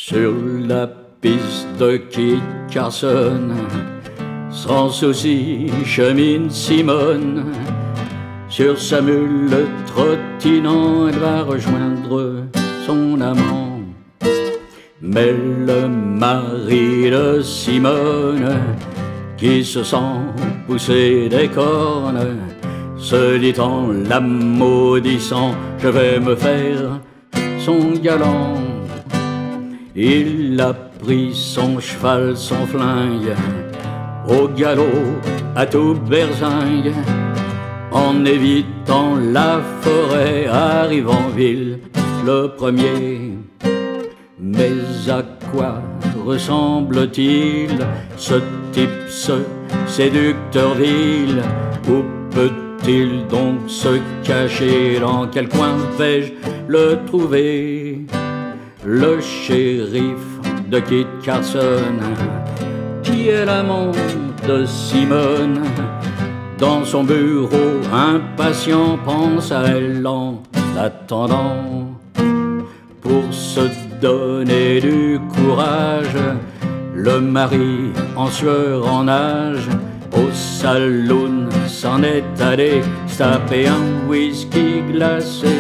Sur la piste de Kit Carson, sans souci chemine Simone. Sur sa mule trottinant, elle va rejoindre son amant. Mais le mari de Simone, qui se sent pousser des cornes, se dit en la maudissant: je vais me faire son galant. Il a pris son cheval, son flingue, au galop à tout berzingue, en évitant la forêt, arrive en ville le premier. Mais à quoi ressemble-t-il, ce type, ce séducteur vil? Où peut-il donc se cacher? Dans quel coin vais-je le trouver? Le shérif de Kit Carson, qui est l'amant de Simone, dans son bureau impatient pense à elle en attendant. Pour se donner du courage, le mari en sueur en nage au saloon s'en est allé se taper un whisky glacé.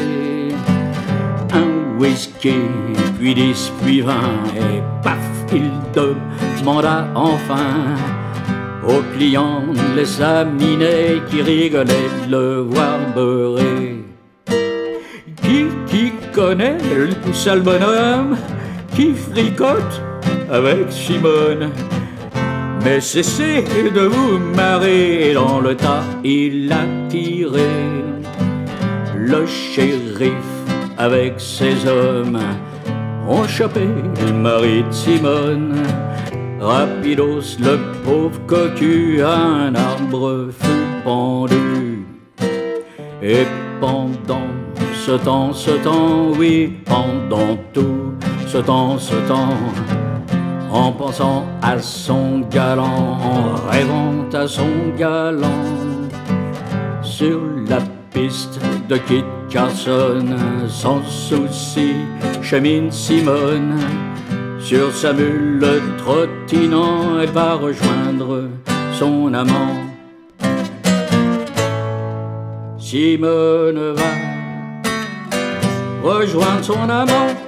Un whisky, puis 10, puis 20, et paf, il demanda enfin au client les aminés qui rigolaient de le voir beurrer. Qui connaît le sale bonhomme qui fricote avec Simone? Mais cessez de vous marrer, dans le tas il a tiré. Le shérif avec ses hommes ont chopé le mari de Simone. Rapidos, le pauvre cocu, à un arbre fut pendu. Et pendant ce temps, oui, pendant tout ce temps, en pensant à son galant, en rêvant à son galant, sur la piste de Kit Carson, sans souci chemine Simone. Sur sa mule trottinant, elle va rejoindre son amant. Simone va rejoindre son amant.